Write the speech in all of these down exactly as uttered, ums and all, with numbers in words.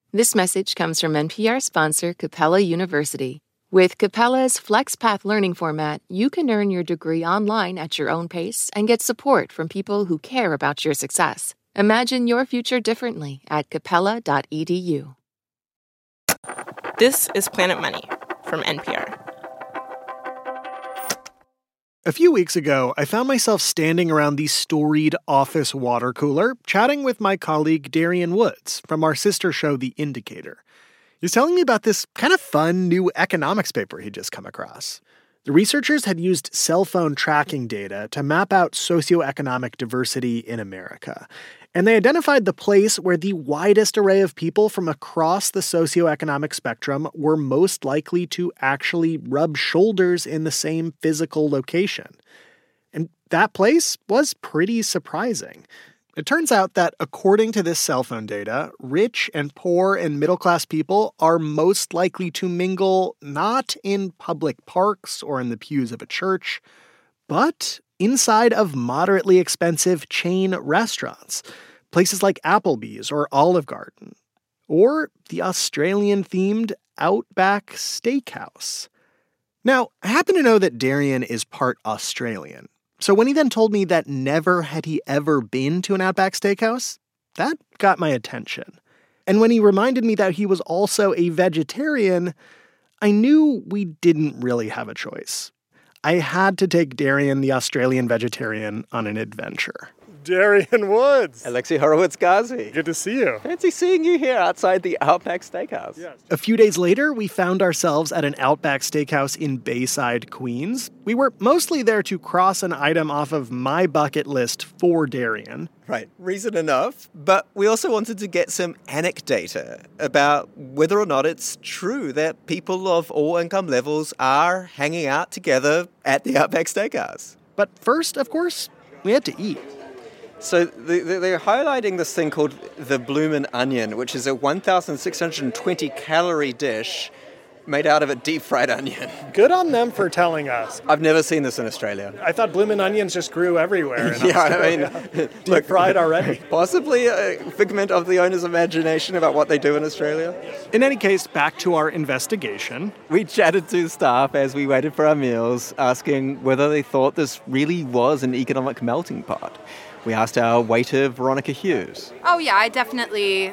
This message comes from N P R sponsor Capella University. With Capella's FlexPath learning format, you can earn your degree online at your own pace and get support from people who care about your success. Imagine your future differently at capella dot e d u. This is Planet Money from N P R. A few weeks ago, I found myself standing around the storied office water cooler, chatting with my colleague Darian Woods from our sister show The Indicator. He's telling me about this kind of fun new economics paper he'd just come across. The researchers had used cell phone tracking data to map out socioeconomic diversity in America, and they identified the place where the widest array of people from across the socioeconomic spectrum were most likely to actually rub shoulders in the same physical location. And that place was pretty surprising. It turns out that according to this cell phone data, rich and poor and middle-class people are most likely to mingle not in public parks or in the pews of a church, but inside of moderately expensive chain restaurants, places like Applebee's or Olive Garden, or the Australian-themed Outback Steakhouse. Now, I happen to know that Darian is part Australian. So when he then told me that never had he ever been to an Outback Steakhouse, that got my attention. And when he reminded me that he was also a vegetarian, I knew we didn't really have a choice. I had to take Darian, the Australian vegetarian, on an adventure. Darian Woods. Alexei Horowitz-Ghazi. Good to see you. Fancy seeing you here outside the Outback Steakhouse. Yes. A few days later, we found ourselves at an Outback Steakhouse in Bayside, Queens. We were mostly there to cross an item off of my bucket list for Darian. Right, reason enough. But we also wanted to get some anecdata about whether or not it's true that people of all income levels are hanging out together at the Outback Steakhouse. But first, of course, we had to eat. So they're highlighting this thing called the Bloomin' Onion, which is a one thousand six hundred twenty calorie dish made out of a deep-fried onion. Good on them for telling us. I've never seen this in Australia. I thought bloomin' onions just grew everywhere in yeah, Australia. I mean, deep-fried already. Possibly a figment of the owner's imagination about what they do in Australia. In any case, back to our investigation. We chatted to staff as we waited for our meals, asking whether they thought this really was an economic melting pot. We asked our waiter, Veronica Hughes. Oh, yeah, I definitely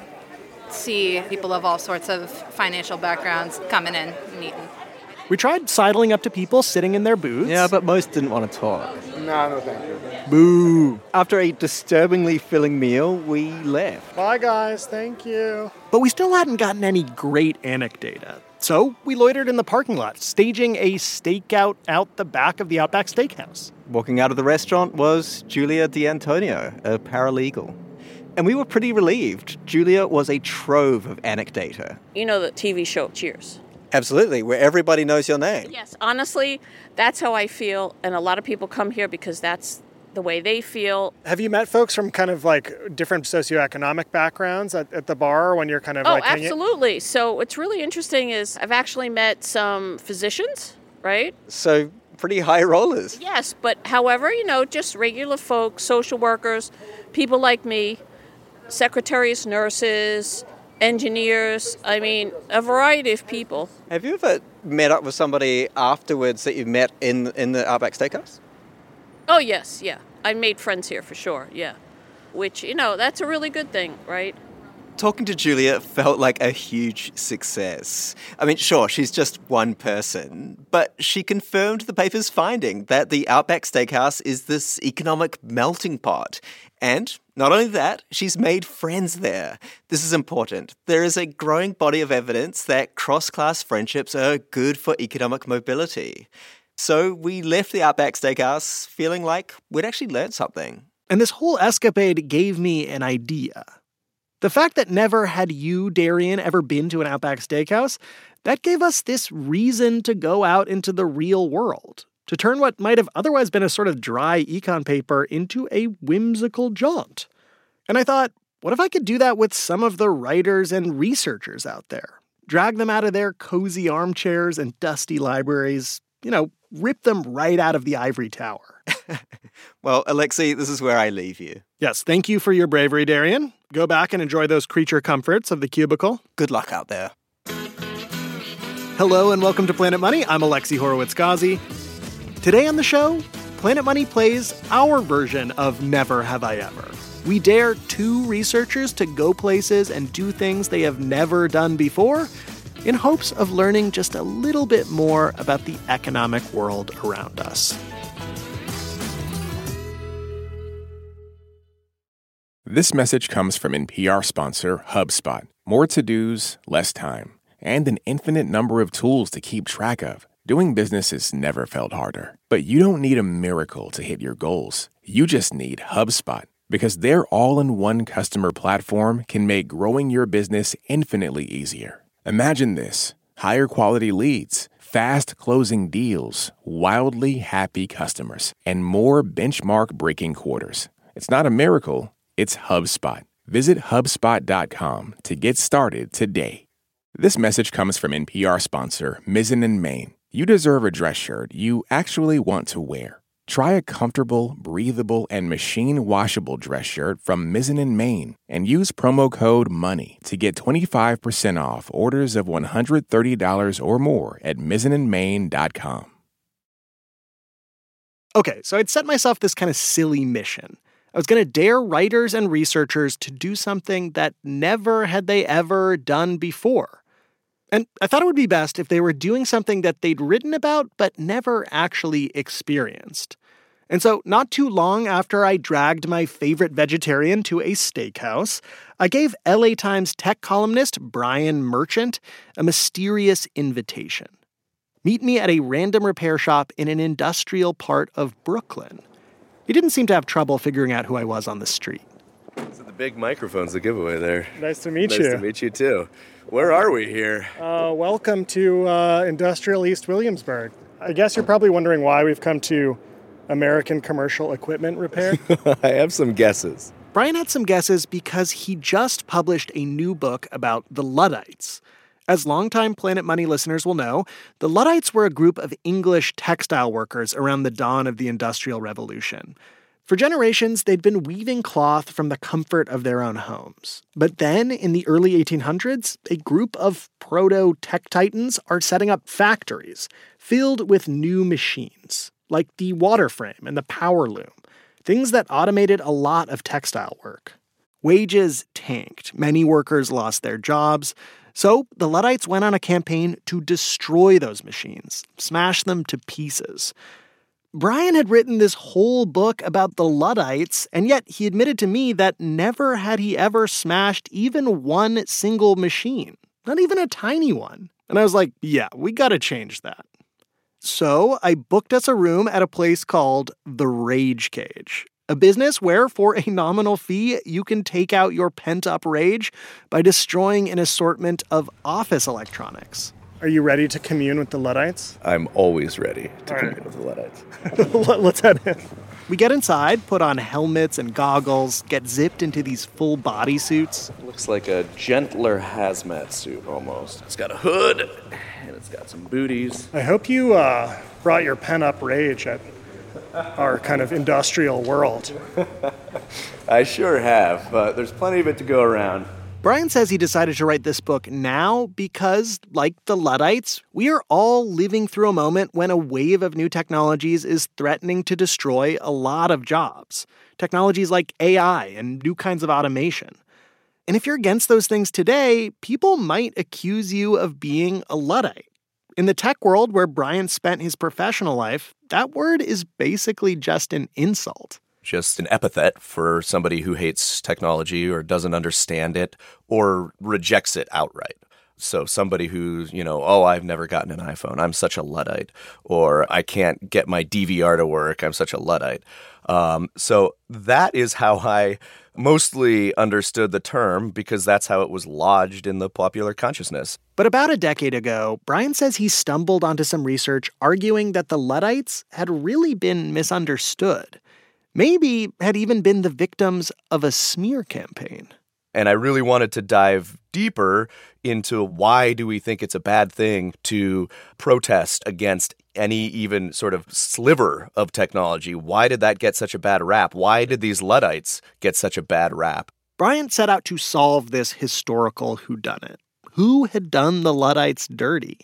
see people of all sorts of financial backgrounds coming in and eating. We tried sidling up to people sitting in their booths. Yeah, but most didn't want to talk. No, no, thank you. Boo. After a disturbingly filling meal, we left. Bye, guys. Thank you. But we still hadn't gotten any great anecdata. So we loitered in the parking lot, staging a stakeout out the back of the Outback Steakhouse. Walking out of the restaurant was Julia D'Antonio, a paralegal. And we were pretty relieved. Julia was a trove of anecdata. You know the T V show Cheers? Absolutely, where everybody knows your name. Yes, honestly, that's how I feel. And a lot of people come here because that's the way they feel. Have you met folks from kind of like different socioeconomic backgrounds at, at the bar when you're kind of oh, like... Oh, absolutely. So what's really interesting is I've actually met some physicians, right? So pretty high rollers. Yes, but however, you know, just regular folks, social workers, people like me, secretaries, nurses, engineers, I mean, a variety of people. Have you ever met up with somebody afterwards that you met in in the Outback Steakhouse? Oh, yes, yeah. I made friends here for sure, yeah. Which, you know, that's a really good thing, right? Talking to Julia felt like a huge success. I mean, sure, she's just one person, but she confirmed the paper's finding that the Outback Steakhouse is this economic melting pot. And not only that, she's made friends there. This is important. There is a growing body of evidence that cross-class friendships are good for economic mobility. So we left the Outback Steakhouse feeling like we'd actually learned something. And this whole escapade gave me an idea. The fact that never had you, Darian, ever been to an Outback Steakhouse, that gave us this reason to go out into the real world, to turn what might have otherwise been a sort of dry econ paper into a whimsical jaunt. And I thought, what if I could do that with some of the writers and researchers out there? Drag them out of their cozy armchairs and dusty libraries, you know, rip them right out of the ivory tower. Well, Alexei, this is where I leave you. Yes, thank you for your bravery, Darian. Go back and enjoy those creature comforts of the cubicle. Good luck out there. Hello and welcome to Planet Money. I'm Alexi Horowitz-Ghazi. Today on the show, Planet Money plays our version of Never Have I Ever. We dare two researchers to go places and do things they have never done before in hopes of learning just a little bit more about the economic world around us. This message comes from N P R sponsor HubSpot. More to-dos, less time, and an infinite number of tools to keep track of. Doing business has never felt harder. But you don't need a miracle to hit your goals. You just need HubSpot, because their all-in-one customer platform can make growing your business infinitely easier. Imagine this: higher quality leads, fast closing deals, wildly happy customers, and more benchmark-breaking quarters. It's not a miracle, it's HubSpot. Visit HubSpot dot com to get started today. This message comes from N P R sponsor Mizzen and Main. You deserve a dress shirt you actually want to wear. Try a comfortable, breathable, and machine-washable dress shirt from Mizzen and Main and use promo code MONEY to get twenty-five percent off orders of one hundred thirty dollars or more at mizzen and main dot com. Okay, so I'd set myself this kind of silly mission. I was going to dare writers and researchers to do something that never had they ever done before. And I thought it would be best if they were doing something that they'd written about but never actually experienced. And so, not too long after I dragged my favorite vegetarian to a steakhouse, I gave L A Times tech columnist Brian Merchant a mysterious invitation. Meet me at a random repair shop in an industrial part of Brooklyn. He didn't seem to have trouble figuring out who I was on the street. So the big microphone's the giveaway there. Nice to meet nice you. Nice to meet you, too. Where are we here? Uh, welcome to uh, Industrial East Williamsburg. I guess you're probably wondering why we've come to American Commercial Equipment Repair. I have some guesses. Brian had some guesses because he just published a new book about the Luddites. As longtime Planet Money listeners will know, the Luddites were a group of English textile workers around the dawn of the Industrial Revolution. For generations, they'd been weaving cloth from the comfort of their own homes. But then, in the early eighteen hundreds, a group of proto-tech titans are setting up factories filled with new machines, like the water frame and the power loom, things that automated a lot of textile work. Wages tanked. Many workers lost their jobs. So the Luddites went on a campaign to destroy those machines, smash them to pieces. Brian had written this whole book about the Luddites, and yet he admitted to me that never had he ever smashed even one single machine, not even a tiny one. And I was like, yeah, we gotta change that. So I booked us a room at a place called The Rage Cage, a business where, for a nominal fee, you can take out your pent-up rage by destroying an assortment of office electronics. Are you ready to commune with the Luddites? I'm always ready to All commune right. with the Luddites. Let's head in. We get inside, put on helmets and goggles, get zipped into these full body suits. Looks like a gentler hazmat suit almost. It's got a hood, and it's got some booties. I hope you uh, brought your pent-up rage at our kind of industrial world. I sure have, but there's plenty of it to go around. Brian says he decided to write this book now because, like the Luddites, we are all living through a moment when a wave of new technologies is threatening to destroy a lot of jobs. Technologies like A I and new kinds of automation. And if you're against those things today, people might accuse you of being a Luddite. In the tech world where Brian spent his professional life, that word is basically just an insult. Just an epithet for somebody who hates technology or doesn't understand it or rejects it outright. So somebody who's, you know, oh, I've never gotten an iPhone, I'm such a Luddite. Or I can't get my D V R to work, I'm such a Luddite. Um, so that is how I mostly understood the term, because that's how it was lodged in the popular consciousness. But about a decade ago, Brian says he stumbled onto some research arguing that the Luddites had really been misunderstood. Maybe had even been the victims of a smear campaign. And I really wanted to dive deeper into why do we think it's a bad thing to protest against any even sort of sliver of technology? Why did that get such a bad rap? Why did these Luddites get such a bad rap? Bryant set out to solve this historical whodunit. Who had done the Luddites dirty?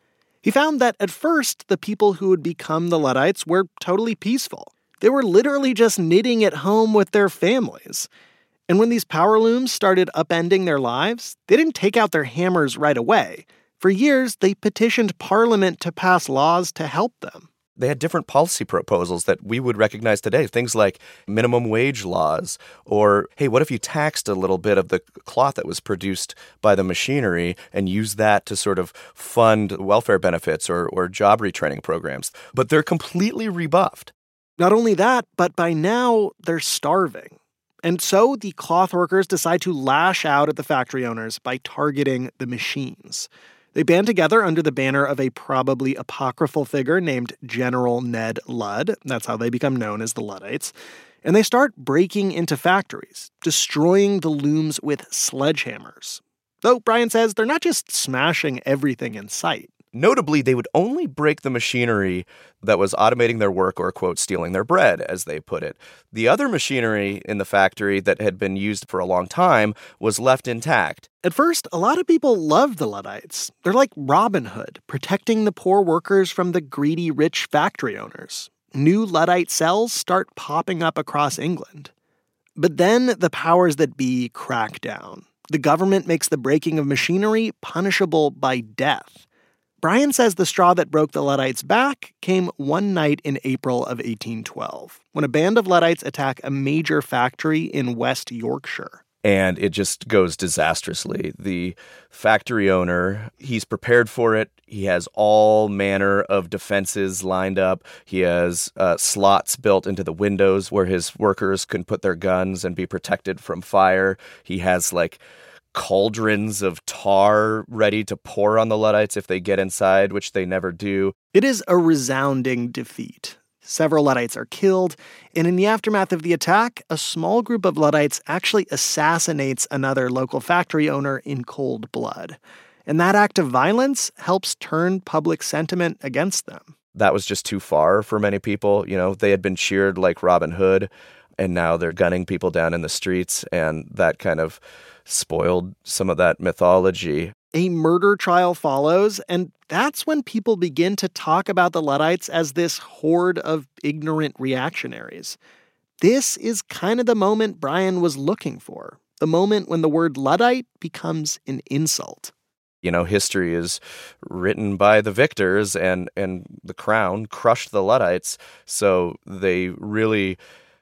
He found that at first, the people who would become the Luddites were totally peaceful. They were literally just knitting at home with their families. And when these power looms started upending their lives, they didn't take out their hammers right away. For years, they petitioned Parliament to pass laws to help them. They had different policy proposals that we would recognize today, things like minimum wage laws, or, hey, what if you taxed a little bit of the cloth that was produced by the machinery and used that to sort of fund welfare benefits or, or job retraining programs? But they're completely rebuffed. Not only that, but by now, they're starving. And so the cloth workers decide to lash out at the factory owners by targeting the machines. They band together under the banner of a probably apocryphal figure named General Ned Ludd. That's how they become known as the Luddites. And they start breaking into factories, destroying the looms with sledgehammers. Though Bryant says they're not just smashing everything in sight. Notably, they would only break the machinery that was automating their work or, quote, stealing their bread, as they put it. The other machinery in the factory that had been used for a long time was left intact. At first, a lot of people loved the Luddites. They're like Robin Hood, protecting the poor workers from the greedy rich factory owners. New Luddite cells start popping up across England. But then the powers that be crack down. The government makes the breaking of machinery punishable by death. Bryant says the straw that broke the Luddites' back came one night in April of eighteen twelve, when a band of Luddites attack a major factory in West Yorkshire. And it just goes disastrously. The factory owner, he's prepared for it. He has all manner of defenses lined up. He has uh, slots built into the windows where his workers can put their guns and be protected from fire. He has, like, cauldrons of tar ready to pour on the Luddites if they get inside, which they never do. It is a resounding defeat. Several Luddites are killed, and in the aftermath of the attack, a small group of Luddites actually assassinates another local factory owner in cold blood. And that act of violence helps turn public sentiment against them. That was just too far for many people. You know, they had been cheered like Robin Hood, and now they're gunning people down in the streets, and that kind of spoiled some of that mythology. A murder trial follows, and that's when people begin to talk about the Luddites as this horde of ignorant reactionaries. This is kind of the moment Brian was looking for, the moment when the word Luddite becomes an insult. You know, history is written by the victors, and, and the crown crushed the Luddites, so they really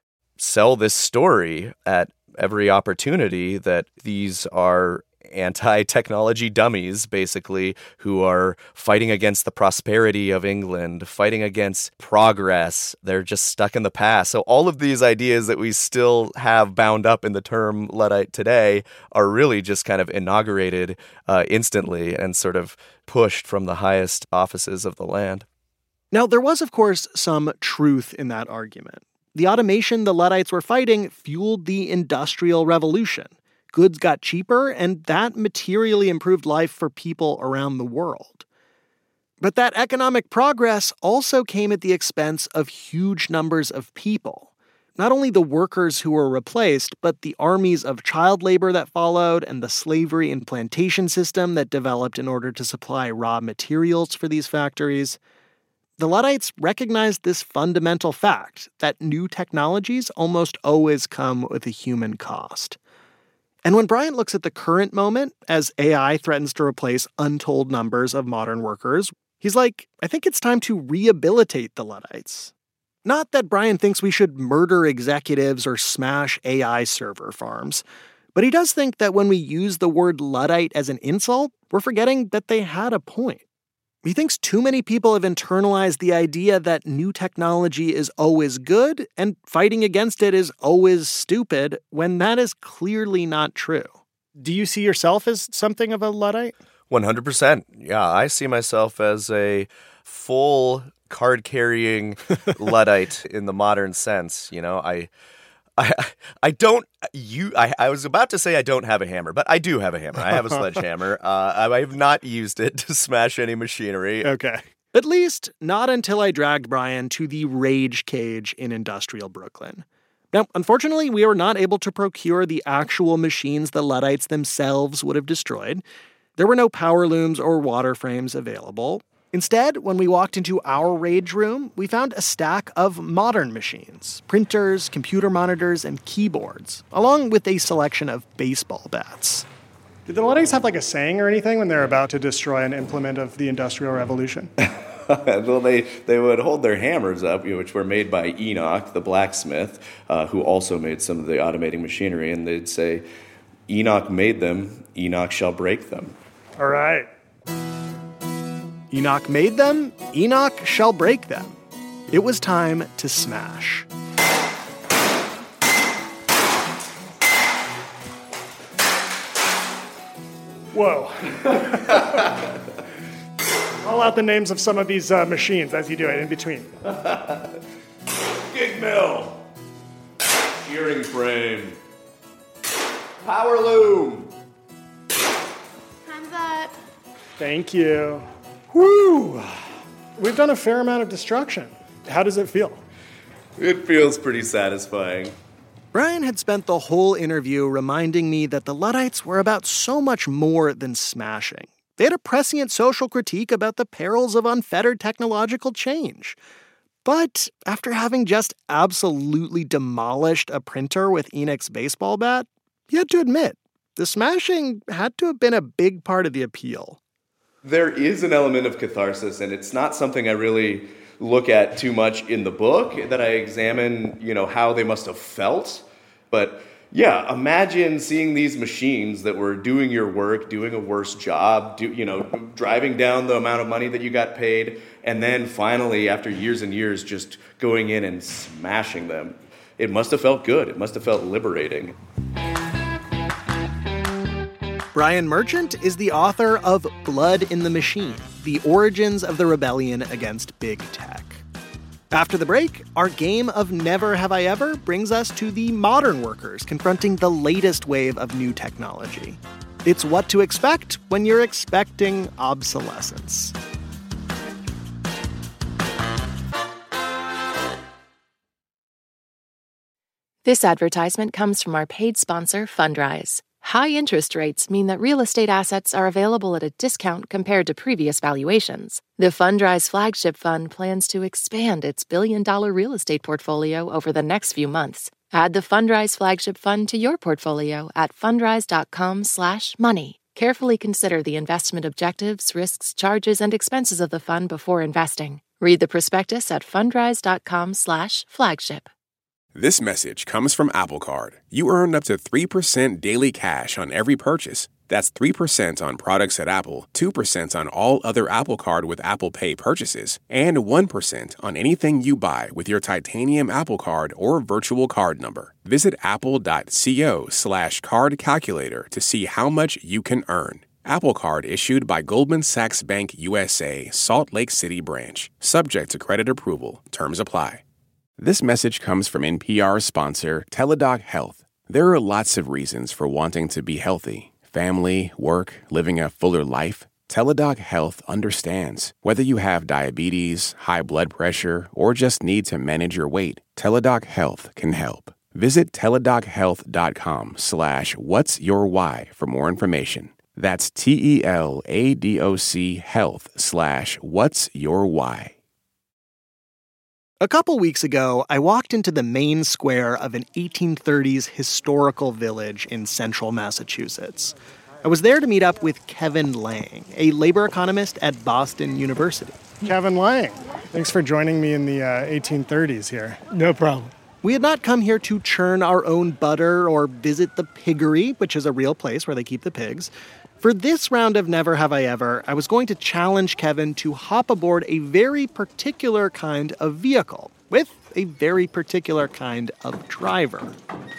sell this story at every opportunity that these are anti-technology dummies, basically, who are fighting against the prosperity of England, fighting against progress. They're just stuck in the past. So all of these ideas that we still have bound up in the term Luddite today are really just kind of inaugurated uh, instantly and sort of pushed from the highest offices of the land. Now, there was, of course, some truth in that argument. The automation the Luddites were fighting fueled the Industrial Revolution. Goods got cheaper, and that materially improved life for people around the world. But that economic progress also came at the expense of huge numbers of people. Not only the workers who were replaced, but the armies of child labor that followed and the slavery and plantation system that developed in order to supply raw materials for these factories. The Luddites recognized this fundamental fact that new technologies almost always come with a human cost. And when Bryant looks at the current moment, as A I threatens to replace untold numbers of modern workers, he's like, I think it's time to rehabilitate the Luddites. Not that Bryant thinks we should murder executives or smash A I server farms, but he does think that when we use the word Luddite as an insult, we're forgetting that they had a point. He thinks too many people have internalized the idea that new technology is always good and fighting against it is always stupid, when that is clearly not true. Do you see yourself as something of a Luddite? one hundred percent. Yeah, I see myself as a full card-carrying Luddite in the modern sense. You know, I I I don't you I, I was about to say I don't have a hammer, but I do have a hammer. I have a sledgehammer. Uh, I have not used it to smash any machinery. Okay. At least not until I dragged Brian to the Rage Cage in industrial Brooklyn. Now, unfortunately, we were not able to procure the actual machines the Luddites themselves would have destroyed. There were no power looms or water frames available. Instead, when we walked into our Rage room, we found a stack of modern machines, printers, computer monitors, and keyboards, along with a selection of baseball bats. Did the Luddites have like a saying or anything when they're about to destroy an implement of the Industrial Revolution? Well, they, they would hold their hammers up, which were made by Enoch, the blacksmith, uh, who also made some of the automating machinery, and they'd say, Enoch made them, Enoch shall break them. All right. Enoch made them, Enoch shall break them. It was time to smash. Whoa. Call out the names of some of these uh, machines as you do it in between. Gig mill. Shearing frame. Power loom. I'm that. Thank you. Woo! We've done a fair amount of destruction. How does it feel? It feels pretty satisfying. Brian had spent the whole interview reminding me that the Luddites were about so much more than smashing. They had a prescient social critique about the perils of unfettered technological change. But after having just absolutely demolished a printer with Enoch's baseball bat, you had to admit, the smashing had to have been a big part of the appeal. There is an element of catharsis, and it's not something I really look at too much in the book, that I examine, you know, how they must have felt. But yeah, imagine seeing these machines that were doing your work, doing a worse job, do, you know, driving down the amount of money that you got paid, and then finally, after years and years, just going in and smashing them. It must have felt good. It must have felt liberating. Brian Merchant is the author of Blood in the Machine, The Origins of the Rebellion Against Big Tech. After the break, our game of Never Have I Ever brings us to the modern workers confronting the latest wave of new technology. It's what to expect when you're expecting obsolescence. This advertisement comes from our paid sponsor, Fundrise. High interest rates mean that real estate assets are available at a discount compared to previous valuations. The Fundrise Flagship Fund plans to expand its billion-dollar real estate portfolio over the next few months. Add the Fundrise Flagship Fund to your portfolio at fundrise.com slash money. Carefully consider the investment objectives, risks, charges, and expenses of the fund before investing. Read the prospectus at fundrise.com slash flagship. This message comes from Apple Card. You earn up to three percent daily cash on every purchase. That's three percent on products at Apple, two percent on all other Apple Card with Apple Pay purchases, and one percent on anything you buy with your titanium Apple Card or virtual card number. Visit apple.co slash card calculator to see how much you can earn. Apple Card issued by Goldman Sachs Bank U S A, Salt Lake City branch. Subject to credit approval. Terms apply. This message comes from N P R sponsor Teladoc Health. There are lots of reasons for wanting to be healthy. Family, work, living a fuller life. Teladoc Health understands. Whether you have diabetes, high blood pressure, or just need to manage your weight, Teladoc Health can help. Visit teladochealth.com slash what's your why for more information. That's T-E-L-A-D-O-C health slash what's your why. A couple weeks ago, I walked into the main square of an eighteen thirties historical village in central Massachusetts. I was there to meet up with Kevin Lang, a labor economist at Boston University. Kevin Lang, thanks for joining me in the uh, eighteen thirties here. No problem. We had not come here to churn our own butter or visit the piggery, which is a real place where they keep the pigs. For this round of Never Have I Ever, I was going to challenge Kevin to hop aboard a very particular kind of vehicle with a very particular kind of driver.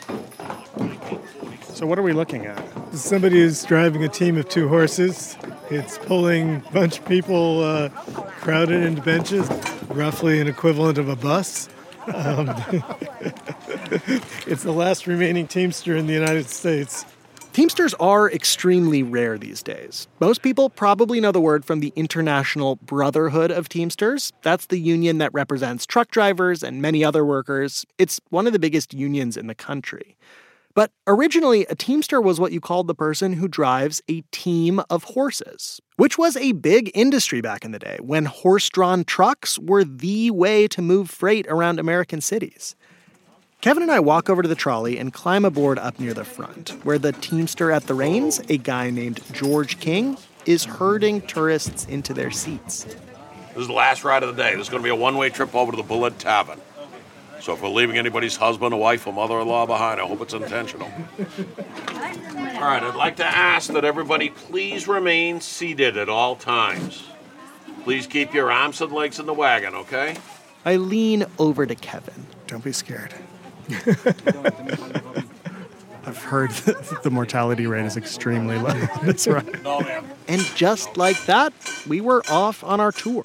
So what are we looking at? Somebody is driving a team of two horses. It's pulling a bunch of people uh, crowded into benches, roughly an equivalent of a bus. Um, It's the last remaining Teamster in the United States. Teamsters are extremely rare these days. Most people probably know the word from the International Brotherhood of Teamsters. That's the union that represents truck drivers and many other workers. It's one of the biggest unions in the country. But originally, a Teamster was what you called the person who drives a team of horses, which was a big industry back in the day when horse-drawn trucks were the way to move freight around American cities. Kevin and I walk over to the trolley and climb aboard up near the front, where the Teamster at the reins, a guy named George King, is herding tourists into their seats. This is the last ride of the day. This is going to be a one-way trip over to the Bullet Tavern. So if we're leaving anybody's husband, or wife, or mother-in-law behind, I hope it's intentional. All right, I'd like to ask that everybody please remain seated at all times. Please keep your arms and legs in the wagon, okay? I lean over to Kevin. Don't be scared. I've heard that the mortality rate is extremely low. That's right. No, ma'am. And just like that, we were off on our tour.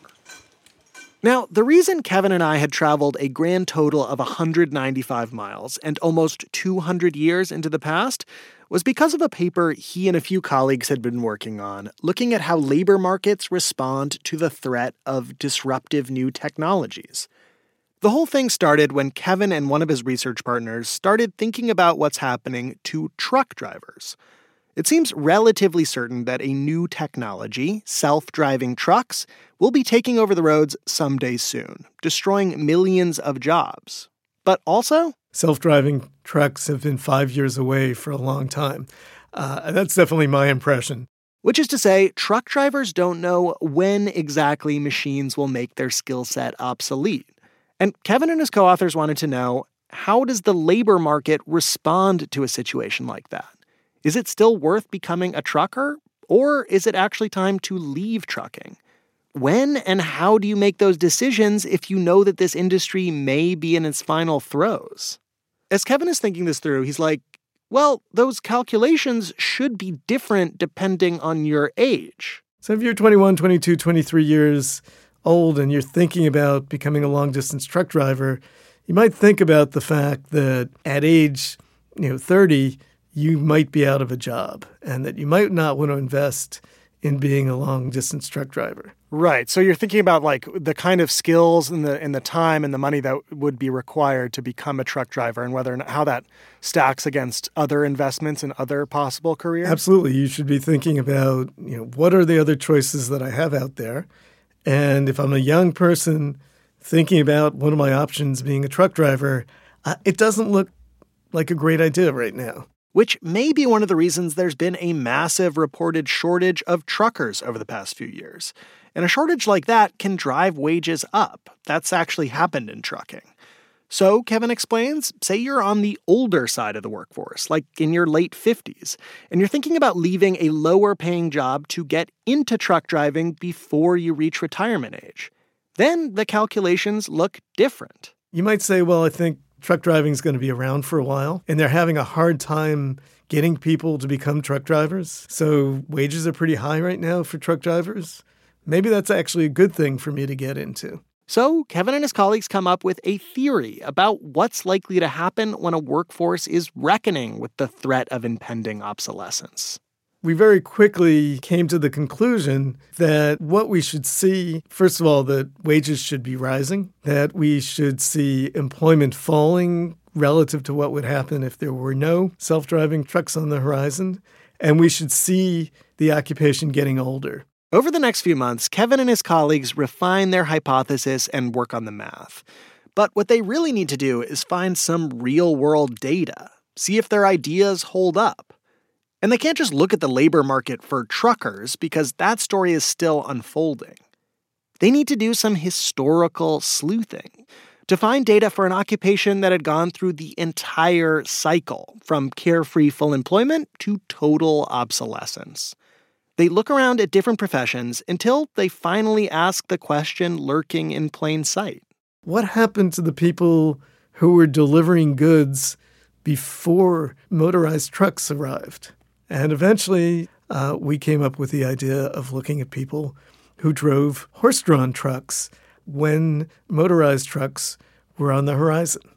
Now, the reason Kevin and I had traveled a grand total of one hundred ninety-five miles and almost two hundred years into the past was because of a paper he and a few colleagues had been working on, looking at how labor markets respond to the threat of disruptive new technologies. The whole thing started when Kevin and one of his research partners started thinking about what's happening to truck drivers. It seems relatively certain that a new technology, self-driving trucks, will be taking over the roads someday soon, destroying millions of jobs. But also, self-driving trucks have been five years away for a long time. Uh, that's definitely my impression. Which is to say, truck drivers don't know when exactly machines will make their skill set obsolete. And Kevin and his co-authors wanted to know, how does the labor market respond to a situation like that? Is it still worth becoming a trucker, or is it actually time to leave trucking? When and how do you make those decisions if you know that this industry may be in its final throes? As Kevin is thinking this through, he's like, well, those calculations should be different depending on your age. So if you're twenty-one, twenty-two, twenty-three years old and you're thinking about becoming a long-distance truck driver, you might think about the fact that at age, you know, thirty, you might be out of a job and that you might not want to invest in being a long-distance truck driver. Right. So you're thinking about like the kind of skills and the and the time and the money that would be required to become a truck driver and whether or not, how that stacks against other investments and other possible careers. Absolutely. You should be thinking about, you know, what are the other choices that I have out there? And if I'm a young person thinking about one of my options being a truck driver, uh, it doesn't look like a great idea right now. Which may be one of the reasons there's been a massive reported shortage of truckers over the past few years. And a shortage like that can drive wages up. That's actually happened in trucking. So, Kevin explains, say you're on the older side of the workforce, like in your late fifties, and you're thinking about leaving a lower-paying job to get into truck driving before you reach retirement age. Then the calculations look different. You might say, well, I think truck driving is going to be around for a while, and they're having a hard time getting people to become truck drivers. So wages are pretty high right now for truck drivers. Maybe that's actually a good thing for me to get into. So Kevin and his colleagues come up with a theory about what's likely to happen when a workforce is reckoning with the threat of impending obsolescence. We very quickly came to the conclusion that what we should see, first of all, that wages should be rising, that we should see employment falling relative to what would happen if there were no self-driving trucks on the horizon, and we should see the occupation getting older. Over the next few months, Kevin and his colleagues refine their hypothesis and work on the math. But what they really need to do is find some real-world data, see if their ideas hold up. And they can't just look at the labor market for truckers because that story is still unfolding. They need to do some historical sleuthing to find data for an occupation that had gone through the entire cycle, from carefree full employment to total obsolescence. They look around at different professions until they finally ask the question lurking in plain sight. What happened to the people who were delivering goods before motorized trucks arrived? And eventually, uh, we came up with the idea of looking at people who drove horse-drawn trucks when motorized trucks were on the horizon.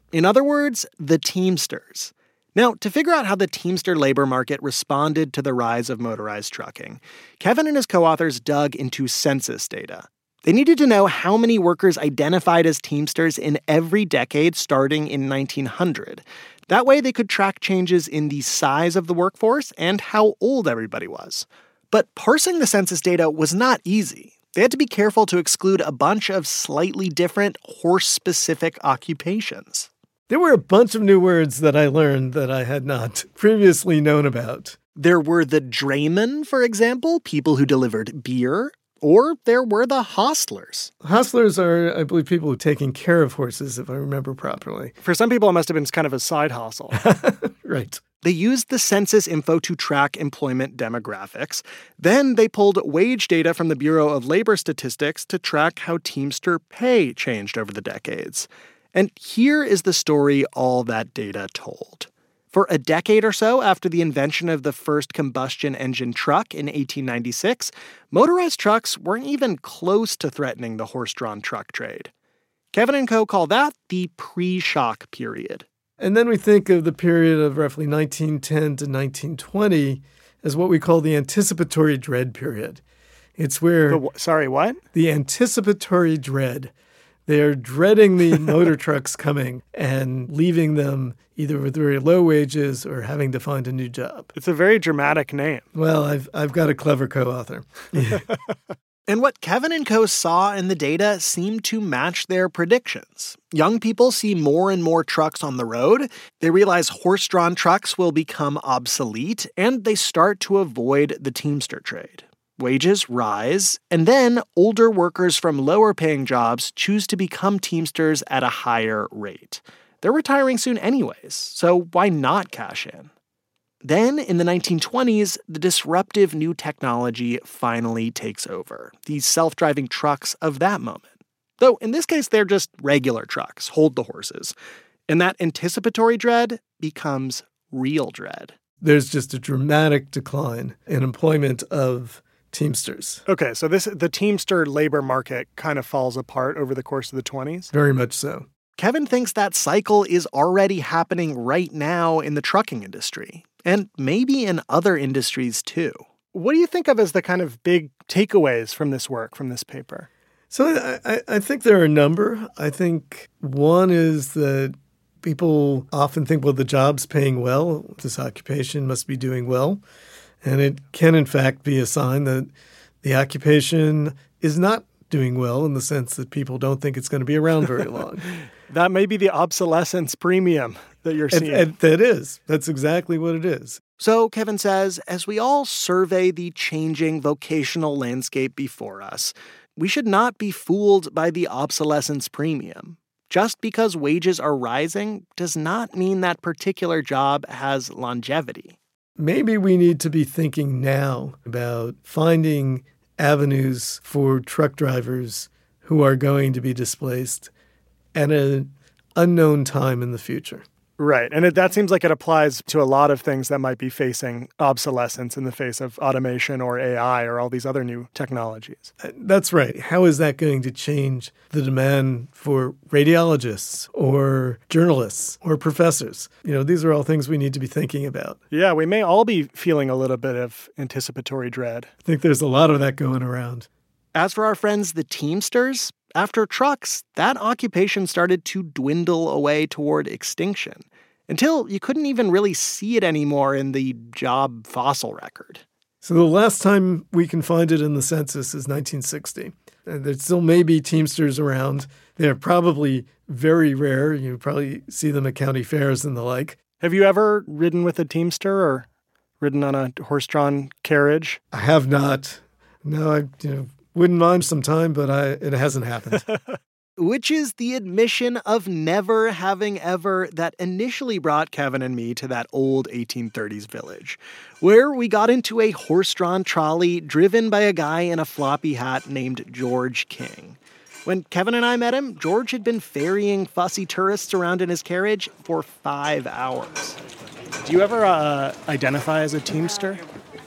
In other words, the Teamsters. Now, to figure out how the Teamster labor market responded to the rise of motorized trucking, Kevin and his co-authors dug into census data. They needed to know how many workers identified as Teamsters in every decade starting in nineteen hundred. That way they could track changes in the size of the workforce and how old everybody was. But parsing the census data was not easy. They had to be careful to exclude a bunch of slightly different horse-specific occupations. There were a bunch of new words that I learned that I had not previously known about. There were the draymen, for example, people who delivered beer. Or there were the hostlers. Hostlers are, I believe, people who are taking care of horses, if I remember properly. For some people, it must have been kind of a side hustle. Right. They used the census info to track employment demographics. Then they pulled wage data from the Bureau of Labor Statistics to track how Teamster pay changed over the decades. And here is the story all that data told. For a decade or so after the invention of the first combustion engine truck in eighteen ninety-six, motorized trucks weren't even close to threatening the horse-drawn truck trade. Kevin and Co. call that the pre-shock period. And then we think of the period of roughly nineteen ten to nineteen twenty as what we call the anticipatory dread period. It's where... The, sorry, what? The anticipatory dread. They're dreading the motor trucks coming and leaving them either with very low wages or having to find a new job. It's a very dramatic name. Well, I've I've got a clever co-author. Yeah. And what Kevin and Co. saw in the data seemed to match their predictions. Young people see more and more trucks on the road. They realize horse-drawn trucks will become obsolete, and they start to avoid the Teamster trade. Wages rise, and then older workers from lower-paying jobs choose to become Teamsters at a higher rate. They're retiring soon anyways, so why not cash in? Then, in the nineteen twenties, the disruptive new technology finally takes over, these self-driving trucks of that moment. Though, in this case, they're just regular trucks, hold the horses. And that anticipatory dread becomes real dread. There's just a dramatic decline in employment of Teamsters. Okay, so this the Teamster labor market kind of falls apart over the course of the twenties? Very much so. Kevin thinks that cycle is already happening right now in the trucking industry, and maybe in other industries too. What do you think of as the kind of big takeaways from this work, from this paper? So I, I think there are a number. I think one is that people often think, well, the job's paying well. This occupation must be doing well. And it can, in fact, be a sign that the occupation is not doing well in the sense that people don't think it's going to be around very long. That may be the obsolescence premium that you're seeing. And, and that is. That's exactly what it is. So, Kevin says, as we all survey the changing vocational landscape before us, we should not be fooled by the obsolescence premium. Just because wages are rising does not mean that particular job has longevity. Maybe we need to be thinking now about finding avenues for truck drivers who are going to be displaced at an unknown time in the future. Right. And it, that seems like it applies to a lot of things that might be facing obsolescence in the face of automation or A I or all these other new technologies. That's right. How is that going to change the demand for radiologists or journalists or professors? You know, these are all things we need to be thinking about. Yeah, we may all be feeling a little bit of anticipatory dread. I think there's a lot of that going around. As for our friends, the Teamsters, after trucks, that occupation started to dwindle away toward extinction, until you couldn't even really see it anymore in the job fossil record. So the last time we can find it in the census is nineteen sixty. And there still may be Teamsters around. They're probably very rare. You probably see them at county fairs and the like. Have you ever ridden with a Teamster or ridden on a horse-drawn carriage? I have not. No, I you know, wouldn't mind sometime, but I, it hasn't happened. Which is the admission of never having ever that initially brought Kevin and me to that old eighteen thirties village, where we got into a horse-drawn trolley driven by a guy in a floppy hat named George King. When Kevin and I met him, George had been ferrying fussy tourists around in his carriage for five hours. Do you ever uh, identify as a Teamster?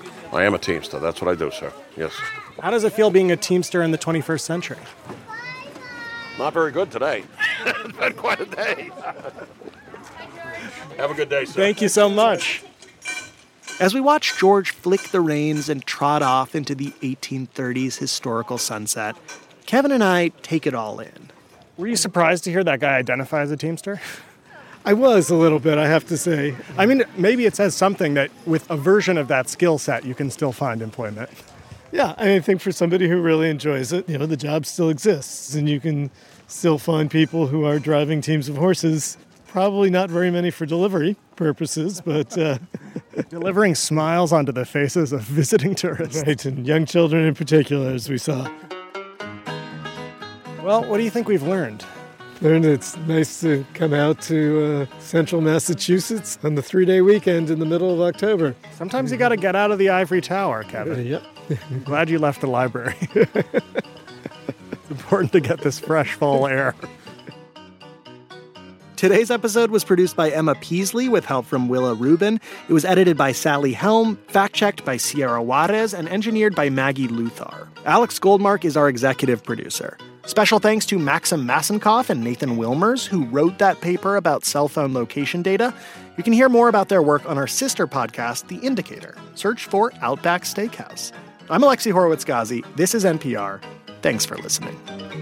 I am a Teamster. That's what I do, sir. Yes. How does it feel being a Teamster in the twenty-first century? Not very good today. It's been quite a day. Have a good day, sir. Thank you so much. As we watch George flick the reins and trot off into the eighteen thirties historical sunset, Kevin and I take it all in. Were you surprised to hear that guy identify as a Teamster? I was a little bit, I have to say. I mean, maybe it says something that with a version of that skill set, you can still find employment. Yeah, I think for somebody who really enjoys it, you know, the job still exists, and you can still find people who are driving teams of horses. Probably not very many for delivery purposes, but... Uh, delivering smiles onto the faces of visiting tourists. Right, and young children in particular, as we saw. Well, what do you think we've learned? Learned it's nice to come out to uh, central Massachusetts on the three-day weekend in the middle of October. Sometimes you got to get out of the ivory tower, Kevin. Yep. I'm glad you left the library. It's important to get this fresh fall air. Today's episode was produced by Emma Peasley with help from Willa Rubin. It was edited by Sally Helm, fact-checked by Sierra Juarez, and engineered by Maggie Luthar. Alex Goldmark is our executive producer. Special thanks to Maxim Massenkoff and Nathan Wilmers, who wrote that paper about cell phone location data. You can hear more about their work on our sister podcast, The Indicator. Search for Outback Steakhouse. I'm Alexi Horowitz-Ghazi. This is N P R. Thanks for listening.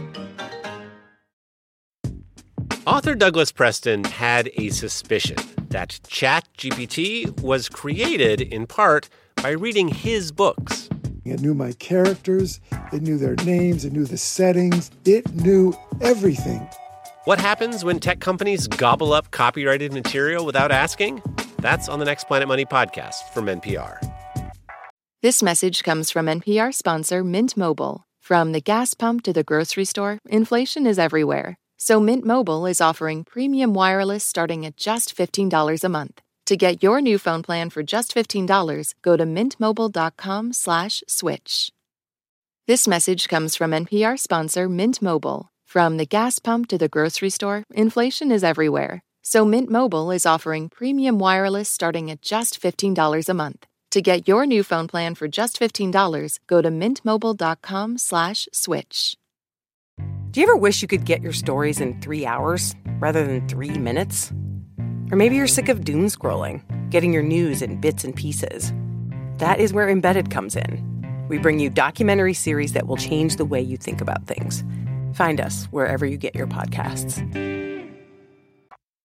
Author Douglas Preston had a suspicion that ChatGPT was created in part by reading his books. It knew my characters, it knew their names, it knew the settings, it knew everything. What happens when tech companies gobble up copyrighted material without asking? That's on the next Planet Money podcast from N P R. This message comes from N P R sponsor Mint Mobile. From the gas pump to the grocery store, inflation is everywhere. So Mint Mobile is offering premium wireless starting at just fifteen dollars a month. To get your new phone plan for just fifteen dollars, go to mintmobile.com slash switch. This message comes from N P R sponsor Mint Mobile. From the gas pump to the grocery store, inflation is everywhere. So Mint Mobile is offering premium wireless starting at just fifteen dollars a month. To get your new phone plan for just fifteen dollars, go to mintmobile.com slash switch. Do you ever wish you could get your stories in three hours rather than three minutes? Or maybe you're sick of doom scrolling, getting your news in bits and pieces. That is where Embedded comes in. We bring you documentary series that will change the way you think about things. Find us wherever you get your podcasts.